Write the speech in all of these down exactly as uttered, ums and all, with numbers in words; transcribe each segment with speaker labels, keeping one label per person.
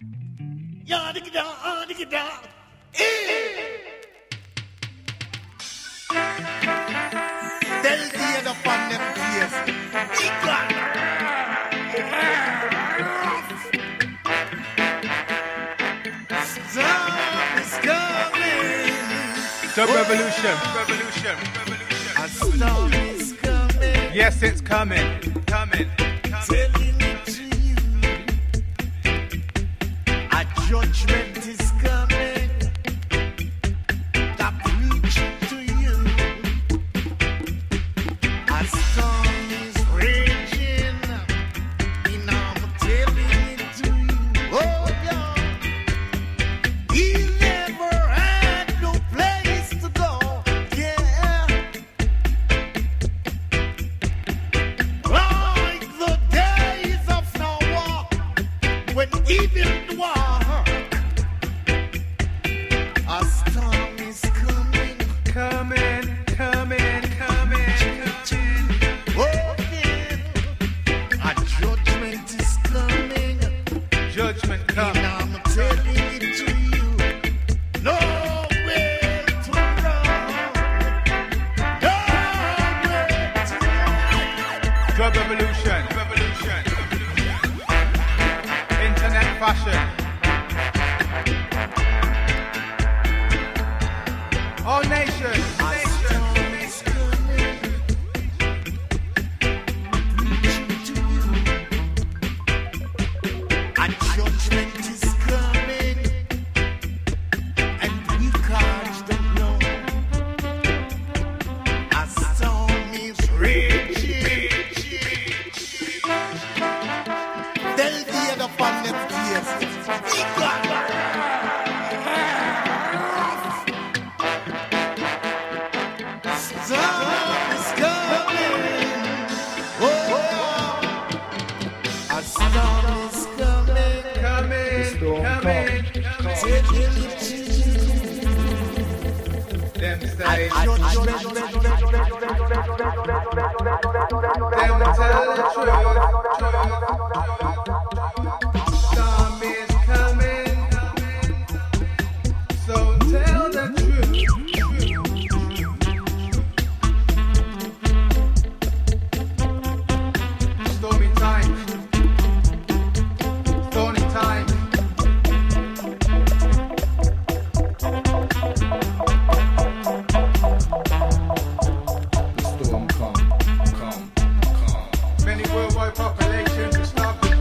Speaker 1: Yeah, dig it down, uh, dig it down. Eh. Tell the head up on them tears. England. Storm is coming.
Speaker 2: The revolution, revolution, revolution.
Speaker 1: A storm is coming.
Speaker 2: Yes, it's coming, coming, coming.
Speaker 1: Telling it to you. A judgment is coming. I preach it to you. A storm is raging. And I'm telling it to you. Oh, yeah. He never had no place to go. Yeah. Like the days of Noah, when evil war. A storm is coming.
Speaker 2: Coming, coming, coming, coming.
Speaker 1: Oh, yeah. A judgment is coming.
Speaker 2: Judgment
Speaker 1: And
Speaker 2: coming.
Speaker 1: I'm telling it to you. Nowhere to run. Nowhere to hide.
Speaker 2: Drug revolution, revolution. Internet fashion. All nations,
Speaker 1: A
Speaker 2: nations.
Speaker 1: storm is coming. Preaching to you. A judgment is coming. And we can't know. A storm is raging. Tell the other upon them tears. England. Storm is coming. Oh, a storm is coming.
Speaker 2: Coming, coming, coming.
Speaker 1: Taking it to you.
Speaker 2: Them
Speaker 1: A
Speaker 2: say,
Speaker 1: judgment.
Speaker 2: them tell the truth. Storm is coming, so tell the truth. Stormy times, stormy times.
Speaker 3: The storm come, come, come.
Speaker 2: Many worldwide populations are starving.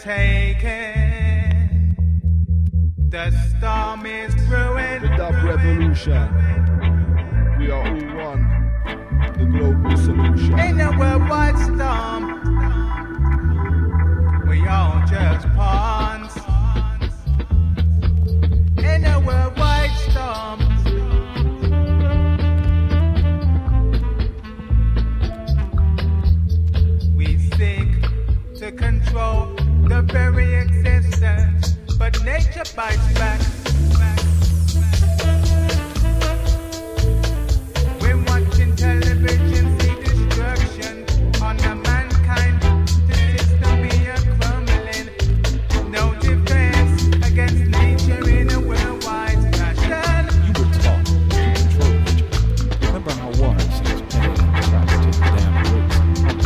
Speaker 2: overtaken. The storm is brewing.
Speaker 3: The dub revolution. We are all one. The global solution.
Speaker 2: In a worldwide storm, we all just pawns. In a worldwide storm, we seek to control the very existence, but nature bites back. We're watching television, see destruction on the mankind. The system we are crumbling. No defense against nature in a worldwide fashion.
Speaker 4: You were taught to control nature. Remember how water saves pain and tries to damn roots.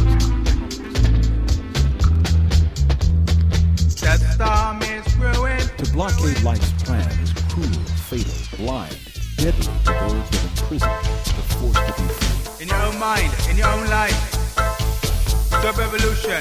Speaker 2: The storm is brewing.
Speaker 4: To blockade life's plan is cruel, fatal, blind, deadly to those that imprison the force to be free.
Speaker 2: In your own mind, in your own life. The revolution.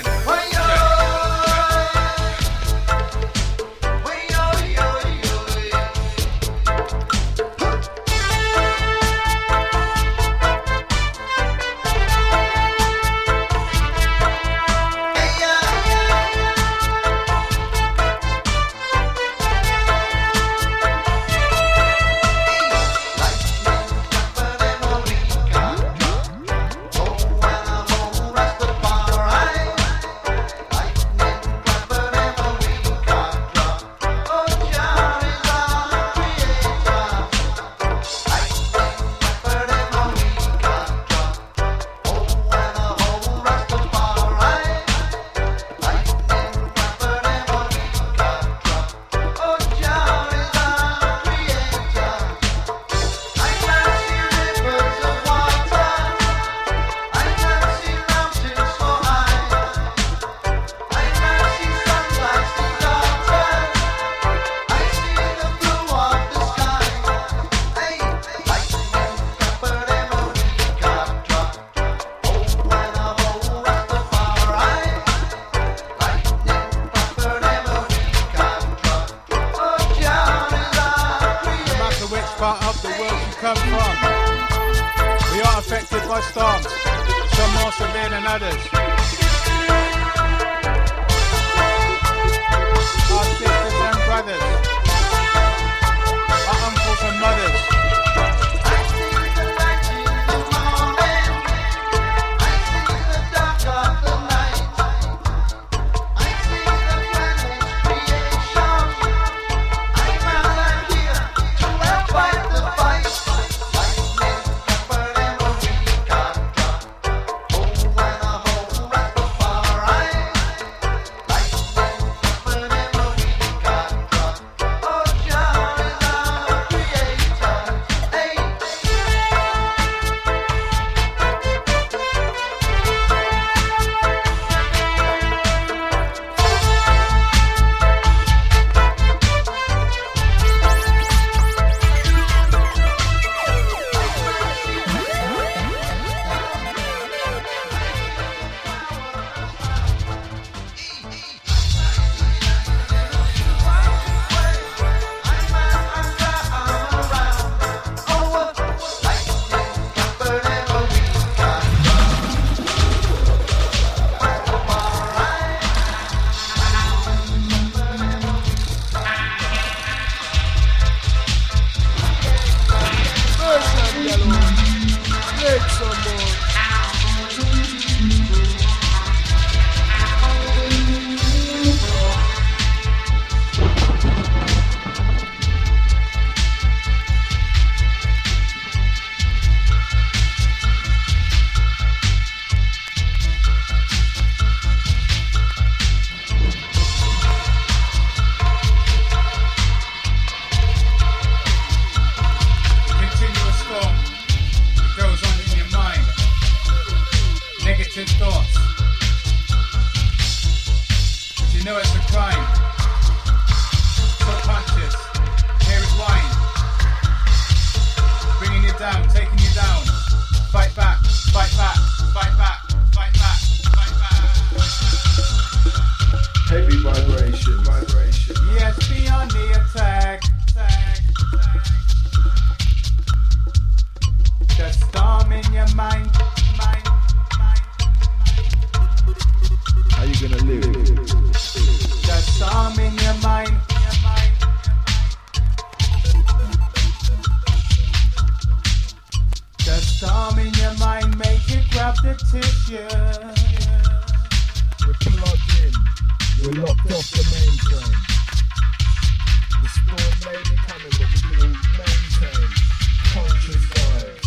Speaker 2: of the tissue.
Speaker 3: We're plugged in. We're locked off the main train. The storm may be coming, but we will maintain conscious vibes.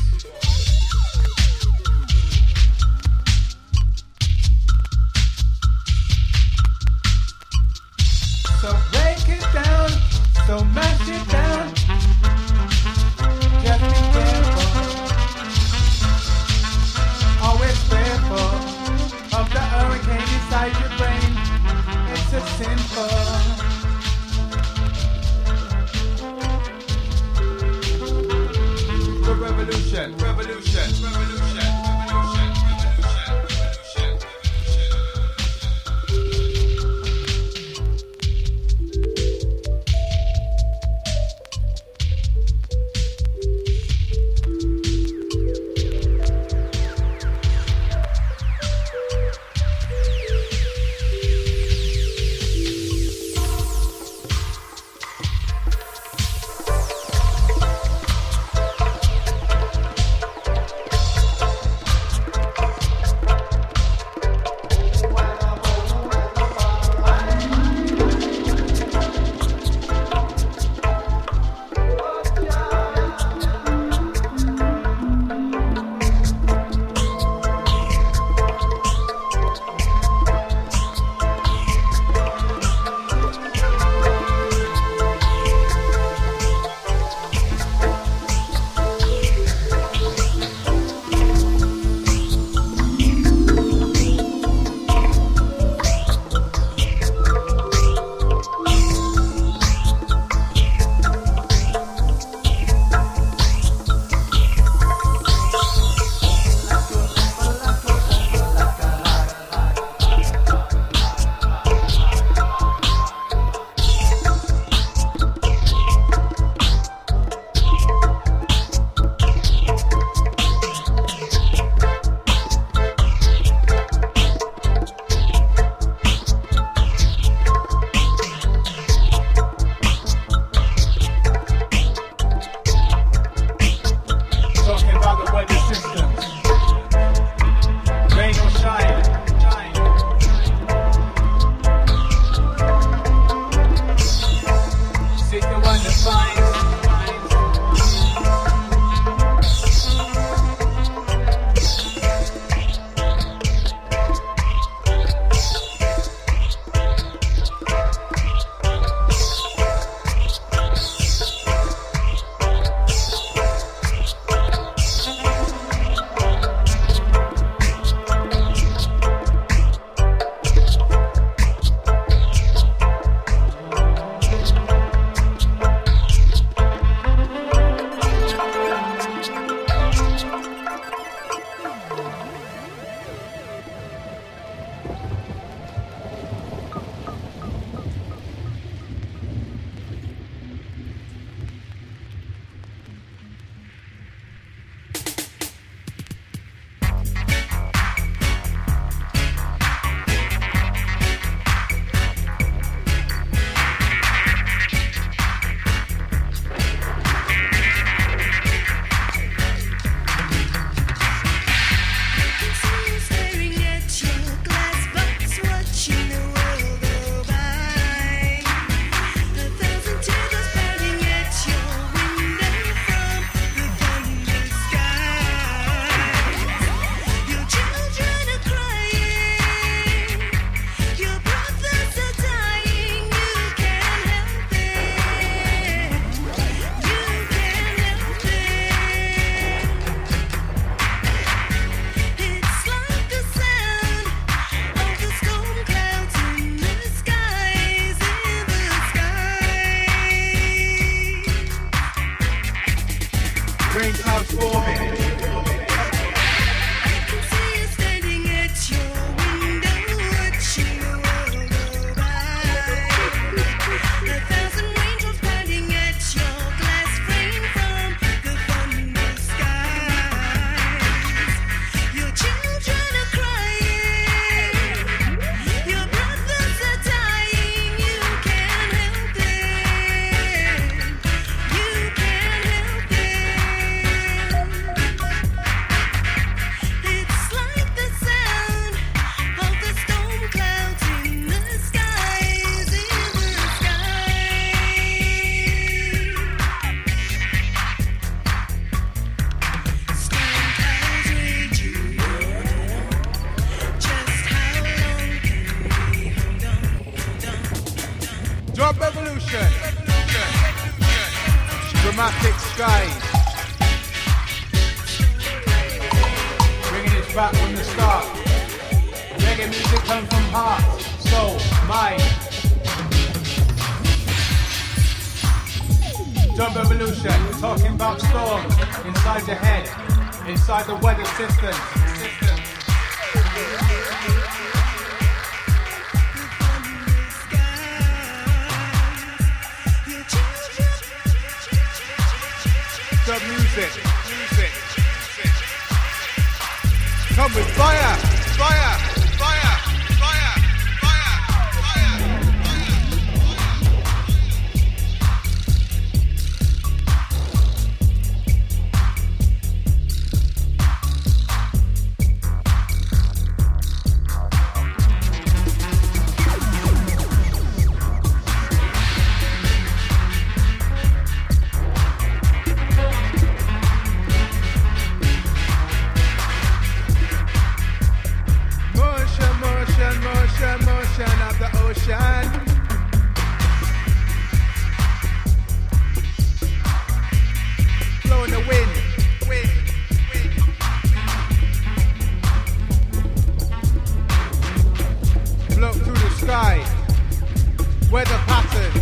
Speaker 2: So break it down, so mash it down. Just be careful, always fearful of the hurricane inside your brain. It's a simple. Revolution, revolution, revolution, revolution, revolution, revolution, Chromatic skies. Bringing it back from the start. Reggae music comes from heart, soul, mind. Dub Revolution, talking about storms inside your head, inside the weather system. system. Dub music, music, music. Come with fire, fire, fire, fire, fire, fire, motion of the ocean. Blowing the wind, wind, wind. Blow through the sky. Weather patterns.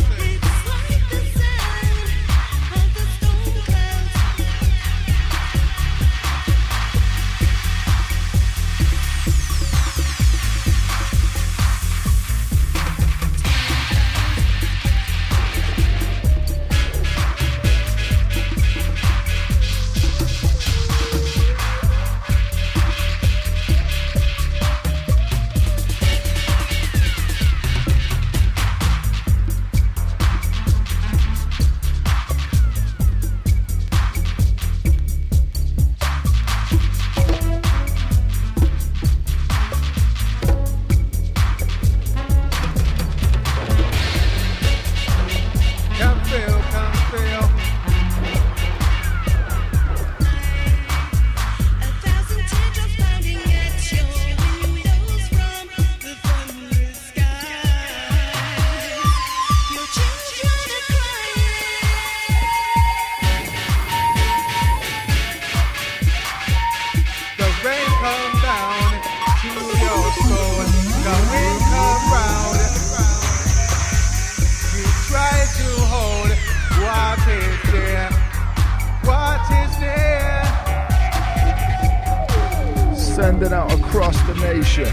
Speaker 3: Sending out across the nation.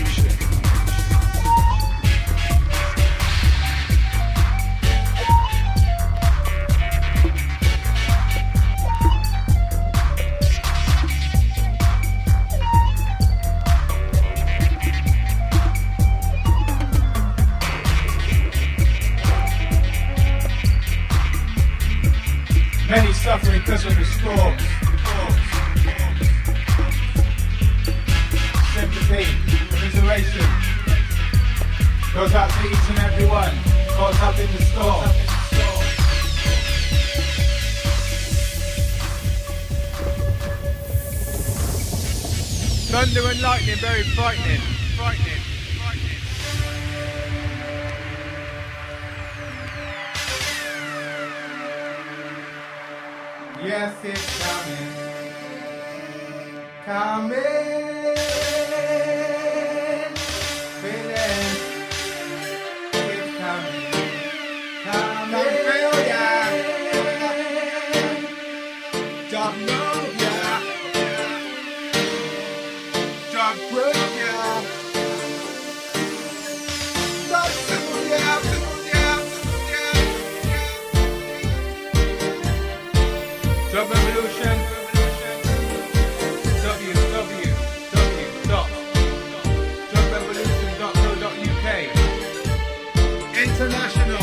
Speaker 2: Many suffering because of the storms. Sympathy, commiseration goes out to each and every one caught up in the storm. Thunder and lightning, very frightening, frightening, frightening. Yes, it's coming, coming. Dub Revolution, w w w dot dub revolution dot co dot u k. International.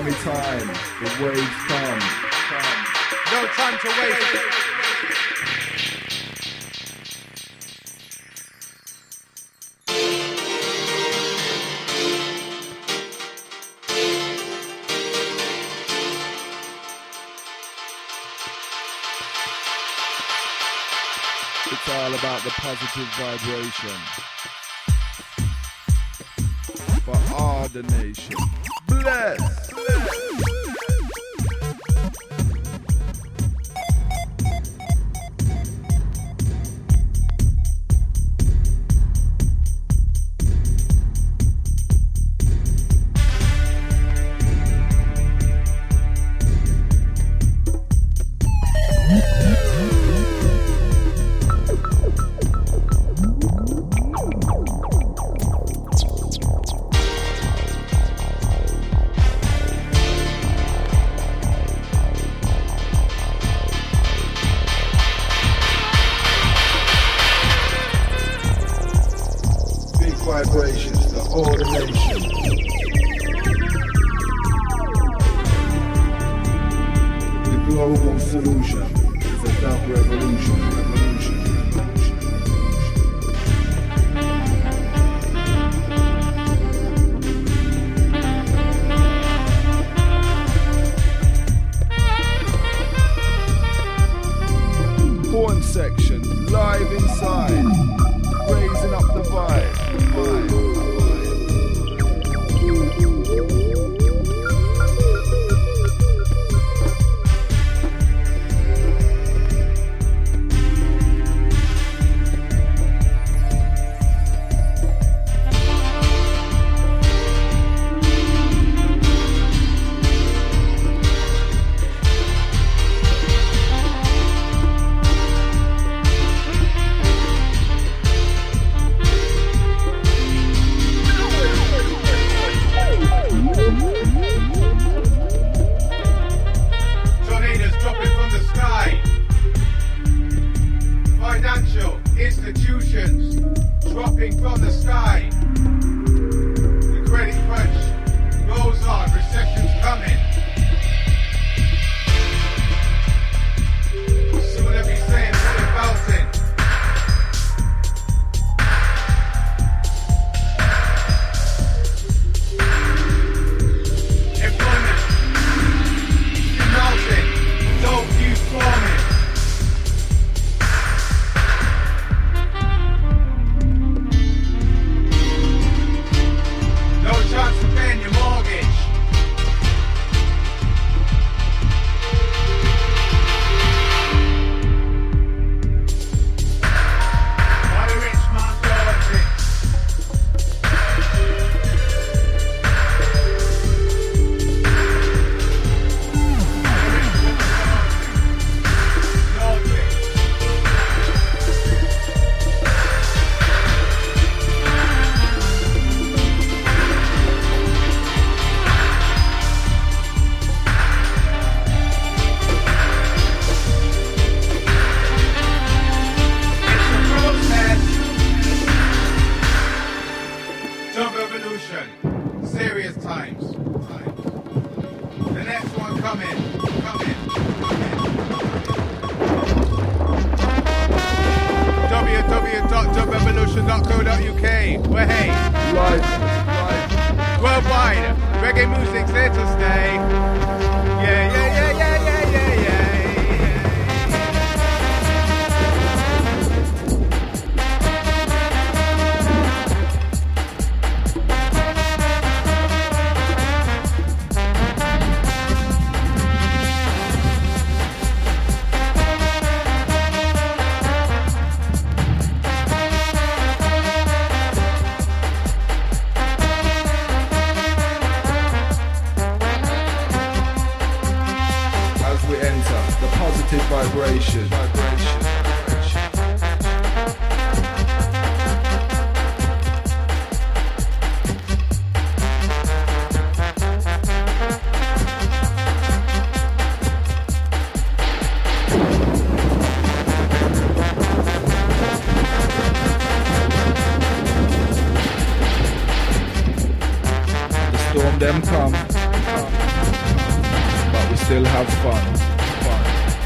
Speaker 3: stormy time, the waves come, come.
Speaker 2: No time to waste.
Speaker 3: It's all about the positive vibration for all the nation. Bless. Vibrations, the whole nation. The global solution is a dark revolution, revolution, revolution. Horn section, live inside, raising up the vibe.
Speaker 2: Institutions dropping from the sky. The credit crunch goes on, recession's coming. Soon they'll be saying what about it. Employment, mountain, dope use forming. Serious times. times. The next one coming, coming, coming. w w w dot dub revolution dot co dot u k. We're hey.
Speaker 3: Live, live.
Speaker 2: Worldwide. Reggae music's here to stay. Yeah, yeah, yeah, yeah, yeah, yeah, yeah.
Speaker 3: Vibration, vibration, vibration. The storm them come. come. still have fun. Fun.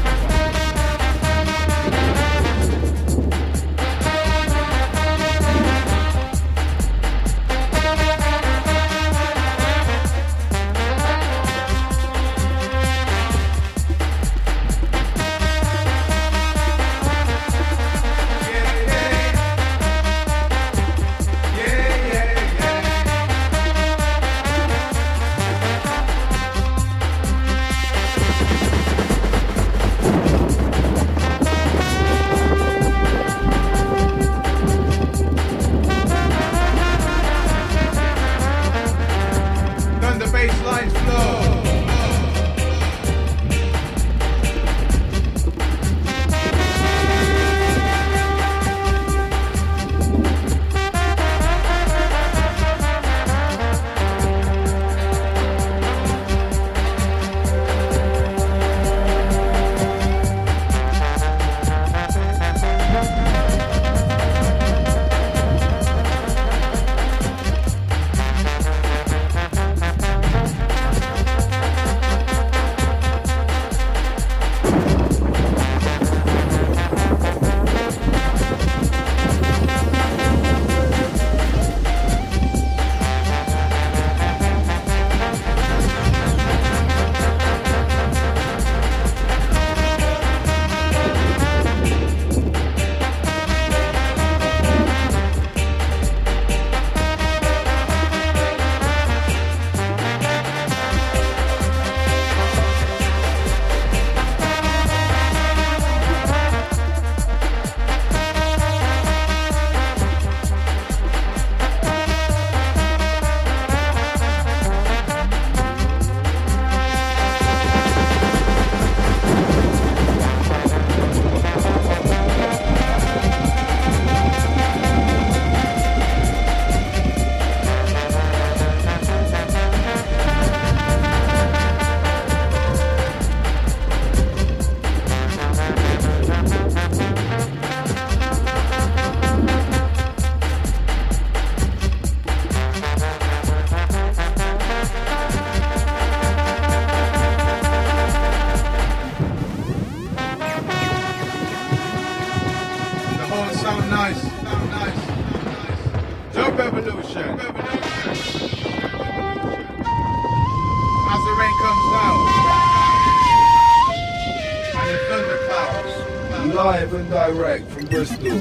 Speaker 3: Live and direct from Bristol.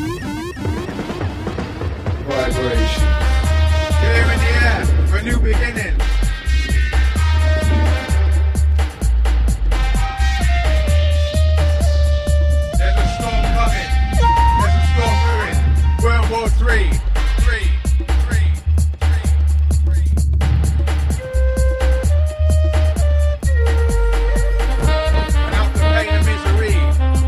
Speaker 3: Vibration.
Speaker 2: Clear in the air for a new beginning. There's a storm coming. There's a storm brewing. World War Three. Three. Three. Three. Without the pain and misery,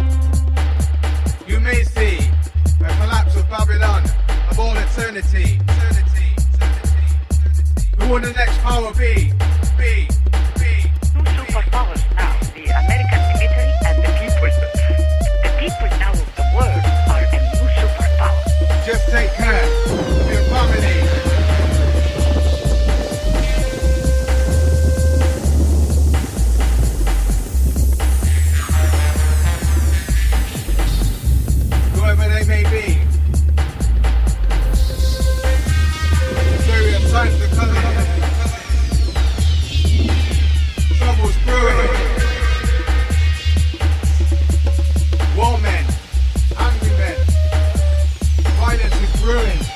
Speaker 2: you may see the collapse of Babylon of all eternity. Eternity. Eternity. Who will the next power be? Be. Be.
Speaker 5: Two superpowers now, the American military and the people. The people now of the world are a new superpower.
Speaker 2: Just take care of your family. Whoever they may be. Stereotypes are coming. Trouble's brewing. War men, angry men. Violence is brewing.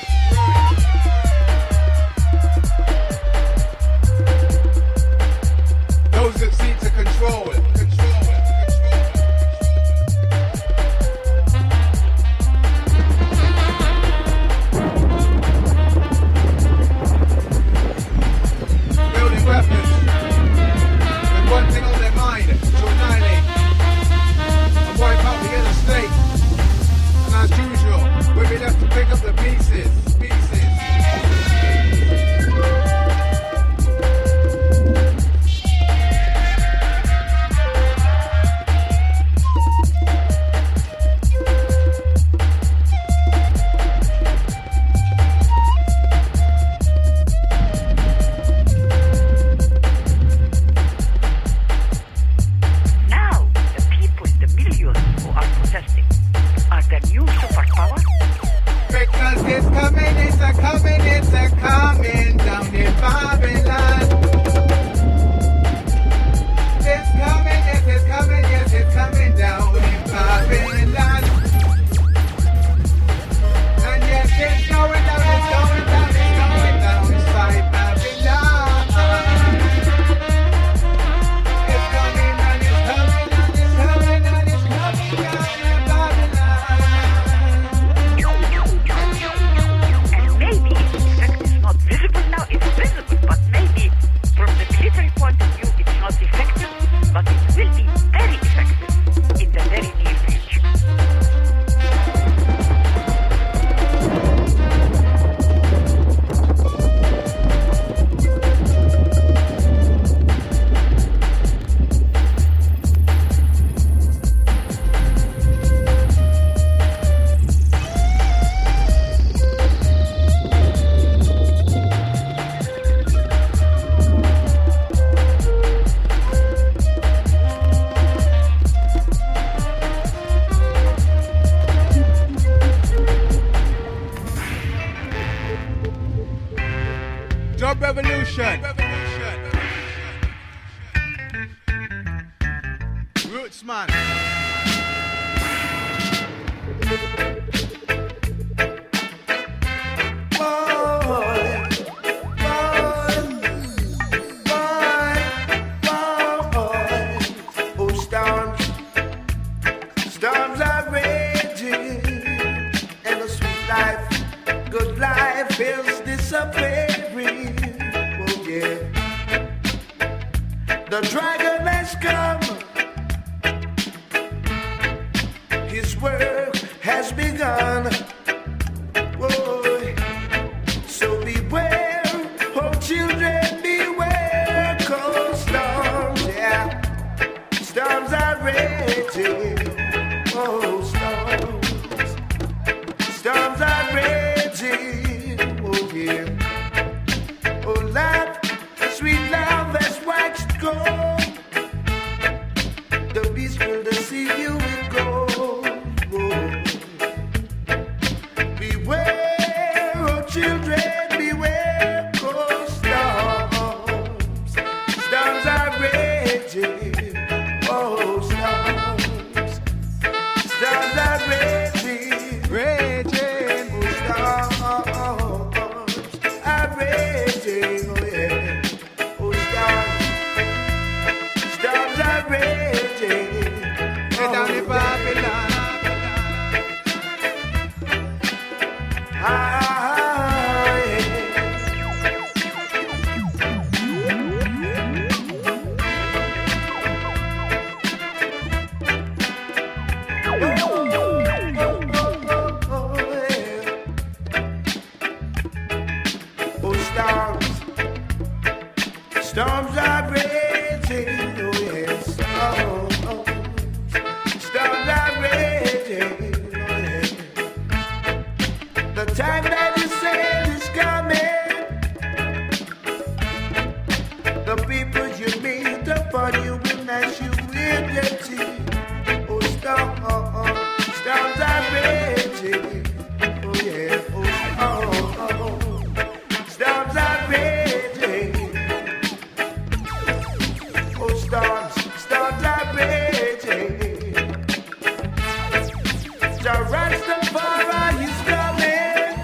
Speaker 2: a coming, it's a coming down in Babylon. It's coming, yes, it's coming, yes, it's coming down in Babylon. And yes, it's going down, it's going down, it's going down inside Babylon. It's coming and it's coming and it's coming and it's coming down in Babylon.
Speaker 5: And maybe its effect is not visible now, it's visible, but maybe from the military point of view it's not effective, but it will be very effective in the very near future.
Speaker 2: Job revolution. Roots man.
Speaker 6: Oh, storms, storms are raging, and the sweet life, good life is disappearing. Oh yeah, the dragon has come. His work has begun. Whoa. So beware, oh children, beware, 'cause storms, yeah, storms are raging. Oh, storms, storms are raging. Oh yeah, oh love, sweet love has waxed cold. The beast will deceive you with gold. Beware, oh children, beware, 'cause storms, storms are raging. Oh, storms, storms are raging,
Speaker 2: Raging.
Speaker 6: oh, storms are raging. Oh yeah, oh storms, storms are raging.
Speaker 2: Get down in Babylon.
Speaker 6: Ah, yeah. Oh, storms, storms are raging. Oh, yes, storms, storms are raging. Oh, yes. The time that you said is coming. The people you meet upon you will gnash you with their teeth. Oh, storms, storms are raging. Oh, yeah, oh, oh, oh. Storms are raging. Oh, storms, storms are raging. The Rastafari is coming.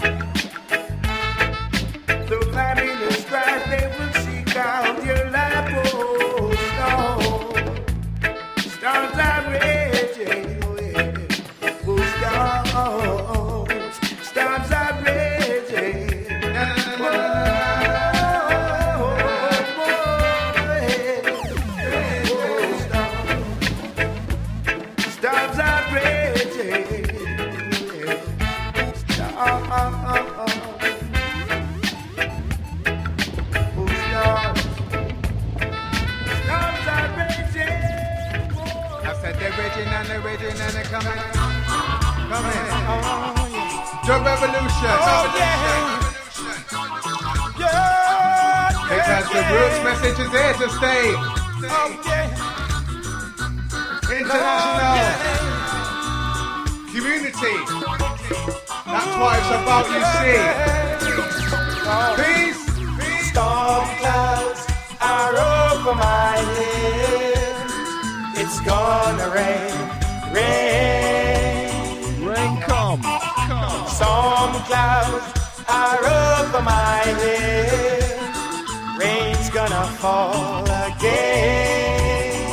Speaker 6: Through famine and strife, they will seek out your life. Oh, storms, storms are raging. Oh, yeah. Oh, storms, storms are raging. Storms are raging. Storms are raging.
Speaker 2: I said they're raging and they're raging and they're coming. Coming. Job revolution. Because the roots message is here to stay. International community. That's what it's about, you see.
Speaker 6: Peace, peace. Storm clouds are over my head. It's gonna rain, rain.
Speaker 3: Rain come, come.
Speaker 6: Storm clouds are over my head. Rain's gonna fall again.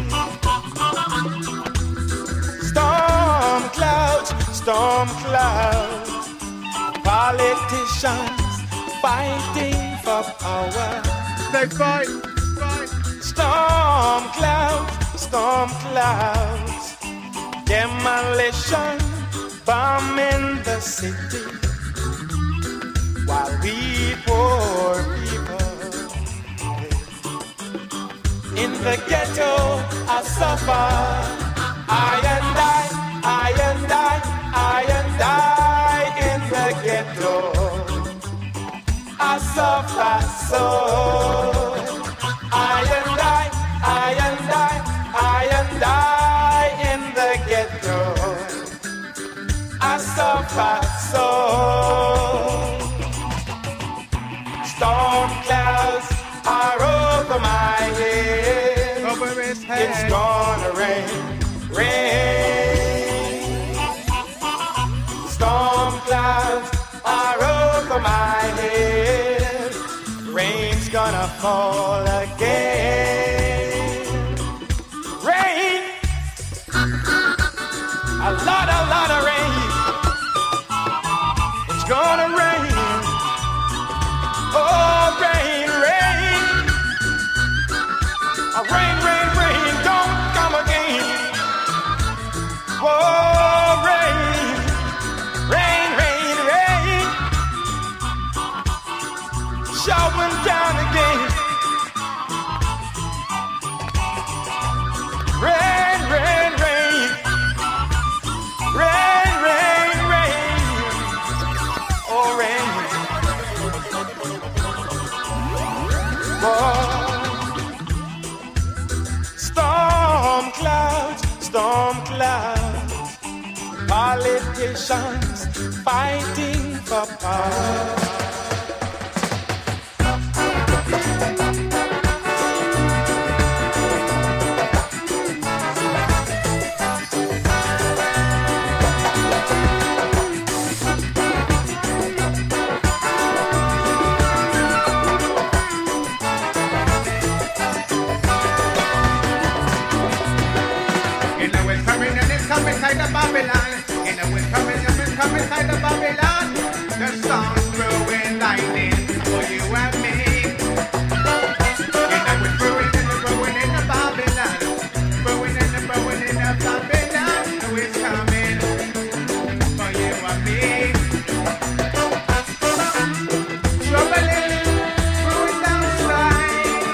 Speaker 6: Storm clouds, storm clouds. Politicians fighting for power.
Speaker 2: They fight, fight.
Speaker 6: Storm clouds, storm clouds. Demolition, bombing the city. While we poor people in the ghetto I suffer. I and I, I and I, I and I in the ghetto I suffer so. I and I, I and I, I and I in the ghetto I suffer so. Storm clouds are over my head.
Speaker 2: Over his head.
Speaker 6: It's gonna rain, rain. Storm clouds are over my head. Rain's gonna fall again. Rain, a lot, a lot of rain. It's gonna rain. Oh, rain, rain. Uh, rain, rain, rain, don't come again. Oh, rain, rain, rain, rain. Showing down again. Rain, rain, rain. Rain, rain, rain. Oh, rain. Storm clouds, storm clouds, politicians fighting for power.
Speaker 2: Inside of Babylon, in the wind coming, the wind coming inside of Babylon. The storm's brewing lightning for you and me. In the wind brewing, in the brewing in the Babylon, brewing in the brewing in the Babylon. The wind's coming for you and me. Trouble is brewing downside.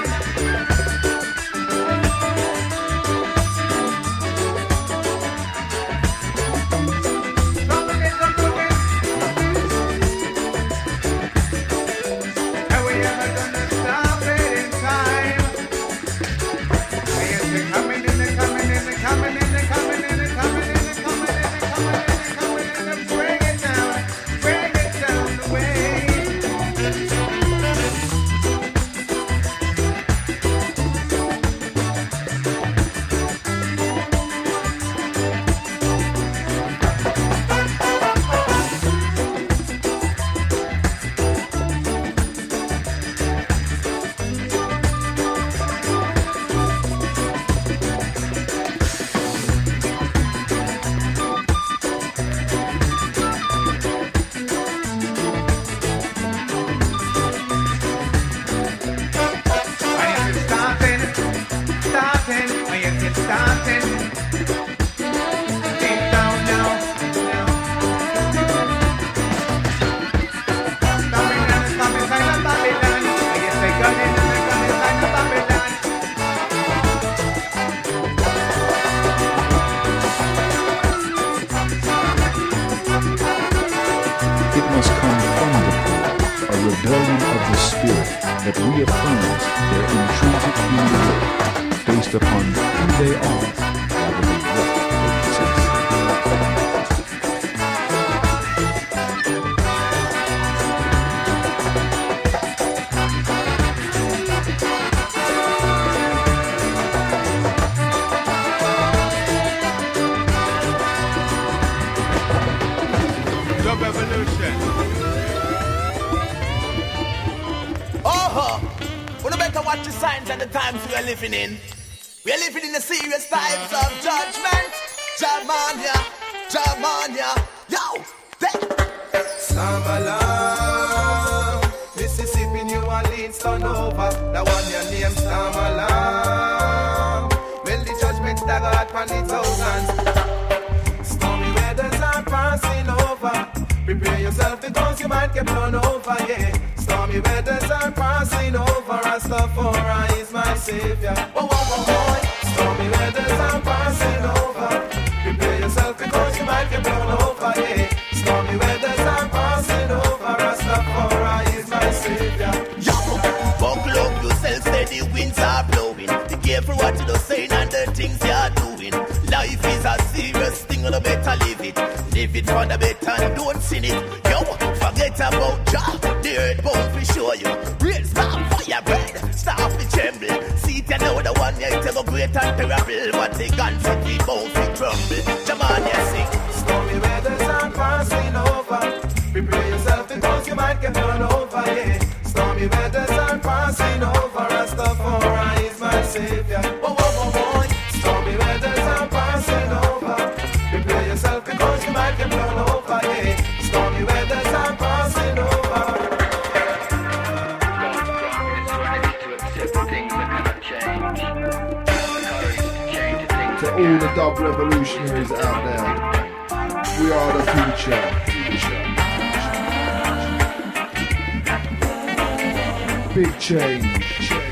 Speaker 4: That reaffirms their intrinsic human worth based upon who they are rather than what they possess.
Speaker 7: watch the signs and the times we are living in. We are living in the serious times of judgment. Jamania, Jamania, yo,
Speaker 6: Stamala, Mississippi, New Orleans, turn over. That one your name, Stamala. Well, the judgment that God upon the thousands. Stormy weathers are passing over. Prepare yourself because you might get blown over, yeah. Stormy weathers are passing over. Rastafari is my savior. Whoa, whoa, whoa, whoa. Stormy weathers are passing over. Prepare yourself because you might get blown over, yeah. Stormy weathers are passing over. Rastafari is my savior.
Speaker 7: yo, buckle up yourself, steady winds are blowing. Be careful what you do saying and the things you are doing. Life is a serious thing, you better live it. Live it for the better and don't sin it. Yo, forget about Jah, the earth bound for show you. Real storm, fire bread, start to tremble. See it, you know the one you go great and terrible. But the guns of the bound to crumble. Jamania sing.
Speaker 6: Stormy weathers are passing over. Prepare yourself because you might get blown over, yeah. Stormy weathers are passing over. Rastafari is my savior. Whoa, whoa, whoa, whoa. Stormy weathers are passing over. Prepare yourself because you might get blown over, yeah. Stormy weathers are passing over.
Speaker 3: To all the dub revolutionaries out there, we are the future. Big change.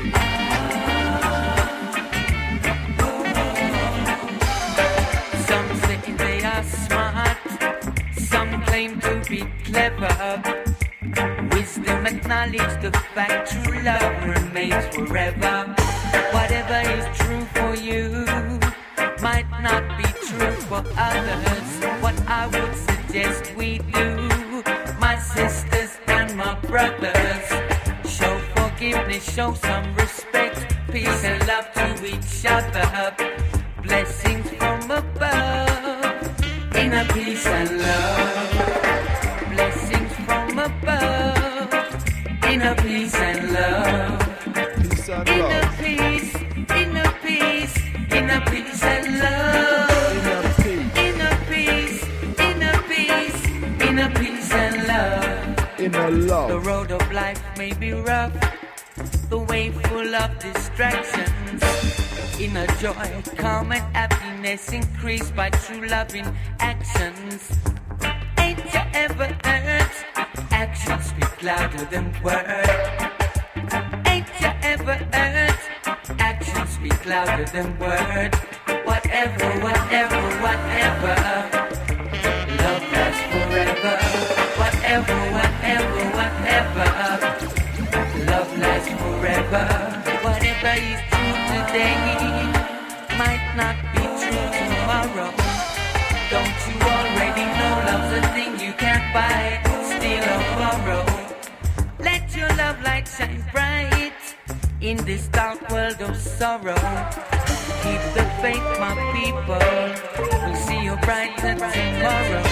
Speaker 8: Some say they are smart, some claim to be clever. Wisdom acknowledge the fact true love remains forever. Whatever is true for you might not be true for others. What I would suggest we do, my sisters and my brothers, show forgiveness, show some respect, peace and love to each other. Blessings from above, inner peace and love. Blessings from above, inner peace and love.
Speaker 3: Peace and
Speaker 8: Inner
Speaker 3: love.
Speaker 8: peace, inner peace, inner peace and love.
Speaker 3: Inner peace.
Speaker 8: Inner peace, inner peace, inner peace and love.
Speaker 3: Inner
Speaker 8: The
Speaker 3: love.
Speaker 8: road of life may be rough, the way full of distractions. Inner joy, calm and happiness increased by true loving actions. Ain't you ever heard? Actions speak louder than words. Ain't you ever heard? Actions speak louder than words. Whatever, whatever, whatever. Love lasts forever. Whatever, whatever, whatever. Love lasts forever. Whatever is true today might not be true tomorrow. Don't you already know love's a thing you can't buy, steal or borrow? Let your love light shine bright in this dark world of sorrow. Keep the faith, my people. We'll see you brighter tomorrow.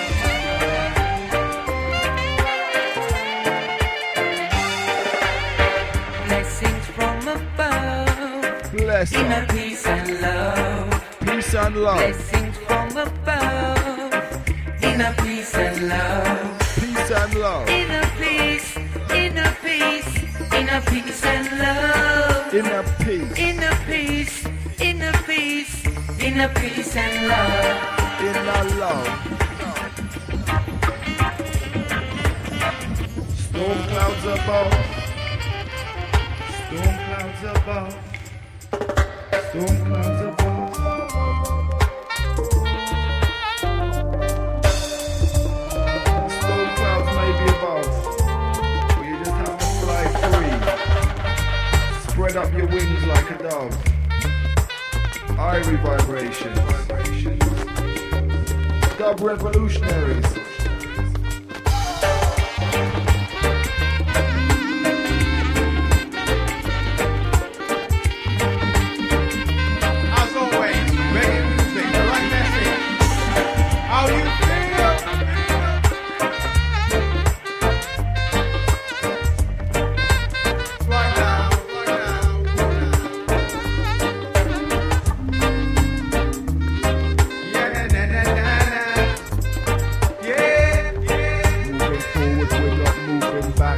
Speaker 8: Blessings from above,
Speaker 3: Bless
Speaker 8: inner
Speaker 3: us.
Speaker 8: peace and love.
Speaker 3: Peace and love.
Speaker 8: Blessings from above, inner peace and love.
Speaker 3: Peace and love.
Speaker 8: Inner peace, inner peace, inner peace and love.
Speaker 3: Inner peace.
Speaker 8: Inner peace, inner peace, inner peace and love.
Speaker 3: Inner love. Storm clouds above. Storm clouds above. Storm clouds above. Storm clouds may be above, but you just have to fly free. Spread up your wings like a dove. Irie vibration. Dub revolutionaries.
Speaker 2: As always, reggae music, the right message. How you feel? Right now, right now.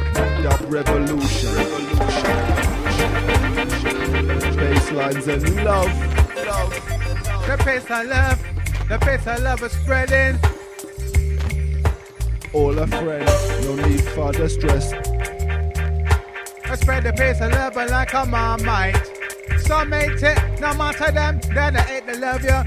Speaker 3: Dub revolution. Basslines and love. Love.
Speaker 2: The pace of love, the pace of love is spreading.
Speaker 3: All a friend, no need for the stress.
Speaker 2: I spread the pace of love like a marmite. Some hate it, no matter them, then I hate to love you.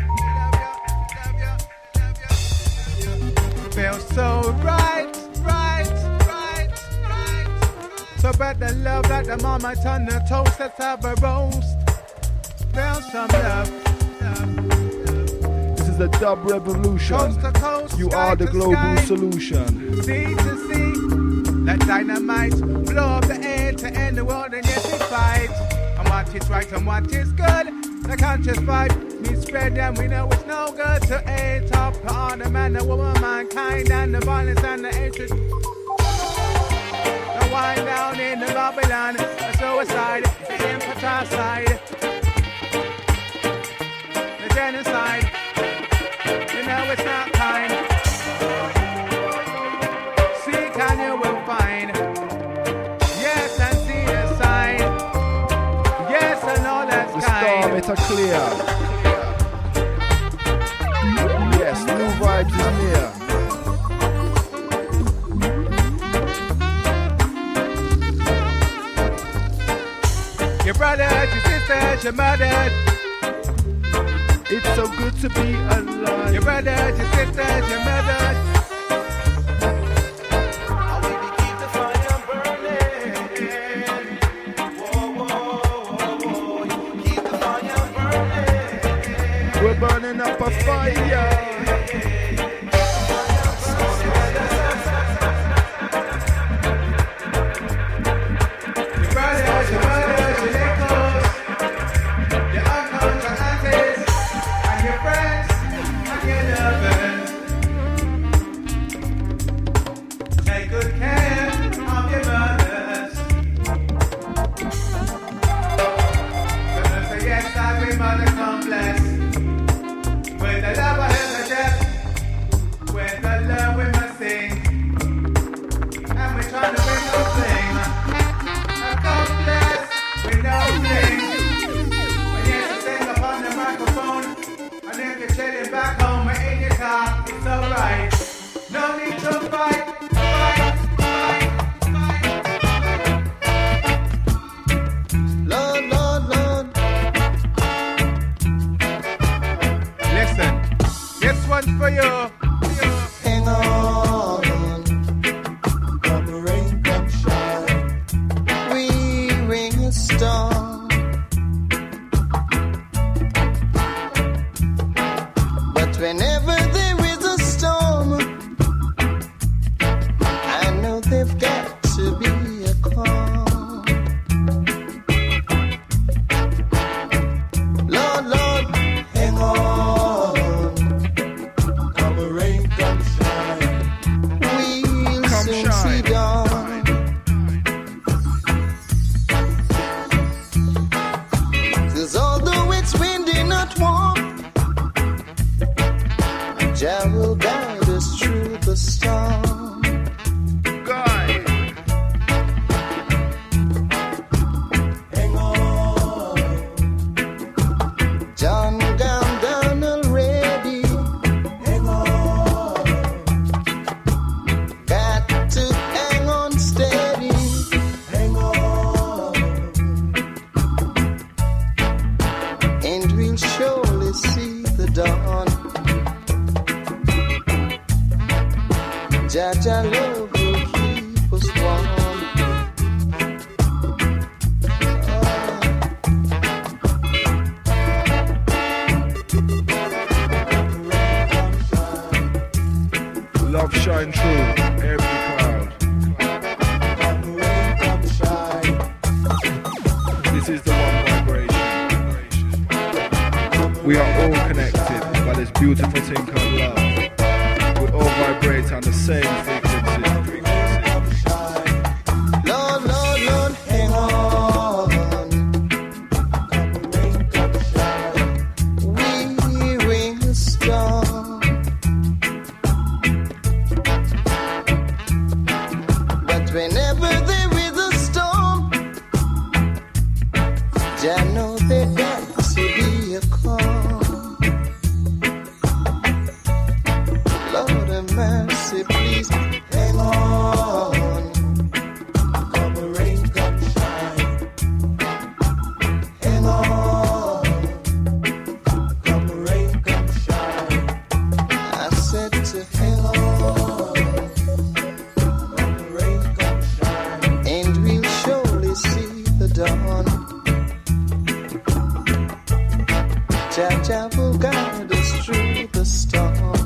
Speaker 2: Feels so right, right, right, right. So spread the love like the marmite on the toast. Let's have a roast. Feel some love, love.
Speaker 3: This is the dub revolution.
Speaker 2: Coast to coast,
Speaker 3: you
Speaker 2: sky
Speaker 3: are the
Speaker 2: to
Speaker 3: global
Speaker 2: sky.
Speaker 3: solution.
Speaker 2: Sea to sea, let dynamite blow up the air to end the world and yet we fight. And what is right and what is good, the conscious fight, we spread them, we know it's no good to hate up on the man, the woman, mankind, and the violence and the hatred. The wind down in the Babylon, the suicide, the infanticide, the genocide, you know it's not kind. And you will find, yes, and see the sign, yes, and all that's
Speaker 3: the
Speaker 2: kind.
Speaker 3: storm, it's a clear. Yes, new vibes is near.
Speaker 2: Your brothers, your sisters, your mothers.
Speaker 3: It's so good to be alive.
Speaker 2: Your brothers, your sisters, your mothers.
Speaker 3: We're burning up a fire.
Speaker 2: Your brothers, your mothers, your uncles, your uncles, your aunties, and your friends, and your lovers. Take good care of your mothers. Gonna say yes, every mother come blessed. With the love I have the death, with the love we must sing, and we're trying to win no flame. Accomplice with no flame. When you have to sing upon the microphone, and if you're chilling back home or in your car, it's alright. No need to fight, fight, fight, fight.
Speaker 6: Lord, Lord, Lord.
Speaker 2: Listen, this one's for you.
Speaker 6: Hang on, come rain, come shine. We ring a storm, but whenever there is a storm, I know they've got to be a calm. Lord, Lord, hang on. Come rain, come shine. We'll
Speaker 3: Come
Speaker 6: soon
Speaker 3: shine.
Speaker 6: see dawn. Cause although it's windy, not warm, Jah will guide us through the storm.
Speaker 3: Guys,
Speaker 6: Hang on. John gone down already. Hang on. Got to hang on steady. Hang on. And we'll surely see the dawn. Jah Jah love will keep us warm.
Speaker 3: love shine through every cloud. This is the one vibration. We are all connected by this beautiful thing called love. We all vibrate on the same frequency.
Speaker 6: Lord, Lord, Lord, hang on. We ring a storm, but whenever the I know there got to be a call. Lord have mercy, please hang on. Come rain, come shine. Hang on. Come rain, come shine. I said to hang on. Come rain, come shine. And we'll surely see the dawn. Jah Jah will guide us through the storm.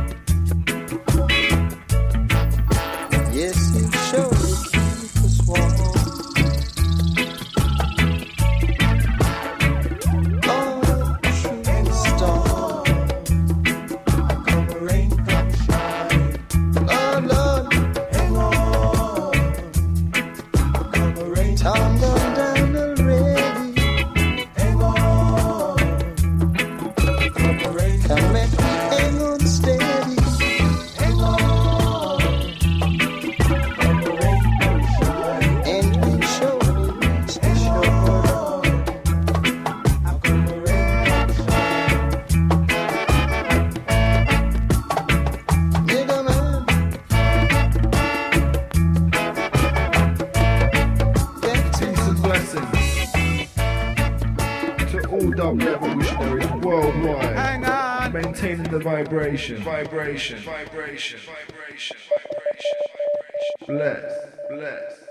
Speaker 6: Yes, He'll surely keep us warm. Oh, through the storm. Come rain, come shine. Oh, Lord, hang on. Come rain, time gone down already. Hang on. Come let me hang on steady. Hang on. And we surely reach the shore. Nigga man. Get to
Speaker 3: Peace and blessings to all dub revolutionaries worldwide.
Speaker 2: Hang on.
Speaker 3: Maintaining the vibration. Vibration. Vibration. Vibration. Vibration. Bless. Bless.